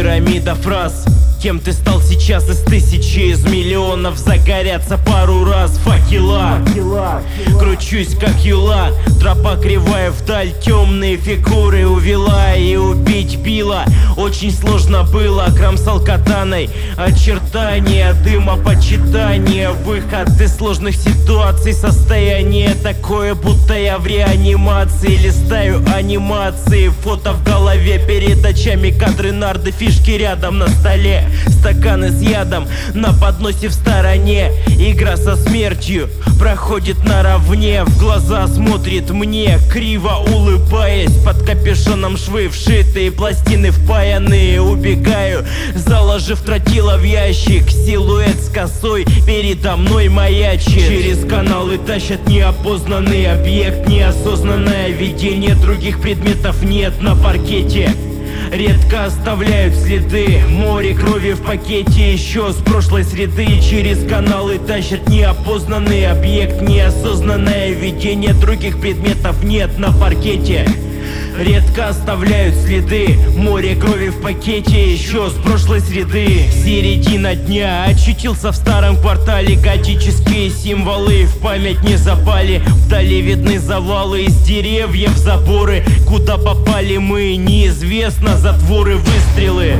пирамида фраз. Кем ты стал сейчас из тысячи, из миллионов загорятся пару раз факела. Кручусь как юла, тропа кривая вдаль, темные фигуры увела и убить била. Очень сложно было, кромсал катаной очертания дыма, почитания, выход из сложных ситуаций, состояние такое, будто я в реанимации. Листаю анимации, фото в голове, перед очами кадры, нарды, фишки рядом на столе. Стаканы с ядом на подносе в стороне. Игра со смертью проходит наравне. В глаза смотрит мне, криво улыбаясь. Под капюшоном швы вшитые, пластины впаянные. Убегаю, заложив тротила в ящик. Силуэт с косой передо мной маячит. Через каналы тащат неопознанный объект. Неосознанное видение, других предметов нет на паркете. Редко оставляют следы, море крови в пакете еще с прошлой среды. Через каналы тащат неопознанный объект. Неосознанное видение, других предметов нет на паркете. Редко оставляют следы, море крови в пакете еще с прошлой среды. Середина дня, очутился в старом квартале. Готические символы в память не запали. Вдали видны завалы, из деревьев заборы. Куда попали мы, неизвестно, затворы, выстрелы.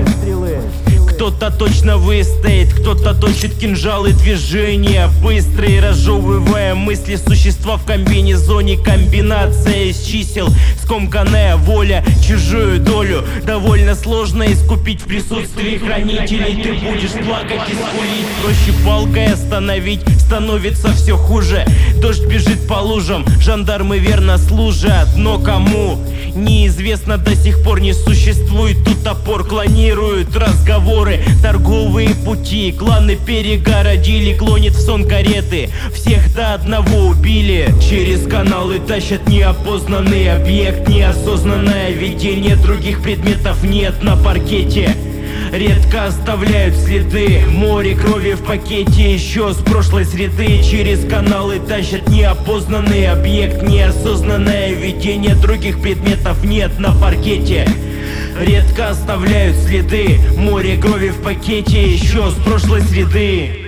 Кто-то точно выстоит, кто-то точит кинжалы, движения быстрые, разжевывая мысли существа в комбинезоне. Комбинация из чисел, скомканная воля, чужую долю довольно сложно искупить в присутствии хранителей. Ты будешь плакать и скулить, проще палкой остановить, становится все хуже. Дождь бежит по лужам, жандармы верно служат, но кому? Неизвестно, до сих пор не существует. Тут топор, клонируют разговоры, торговые пути, кланы перегородили, клонит в сон кареты, всех до одного убили. Через каналы тащат неопознанный объект. Неосознанное видение, других предметов нет на паркете. Редко оставляют следы, море крови в пакете еще с прошлой среды. Через каналы тащат неопознанный объект. Неосознанное видение, других предметов нет на паркете. Редко оставляют следы, море крови в пакете еще с прошлой среды.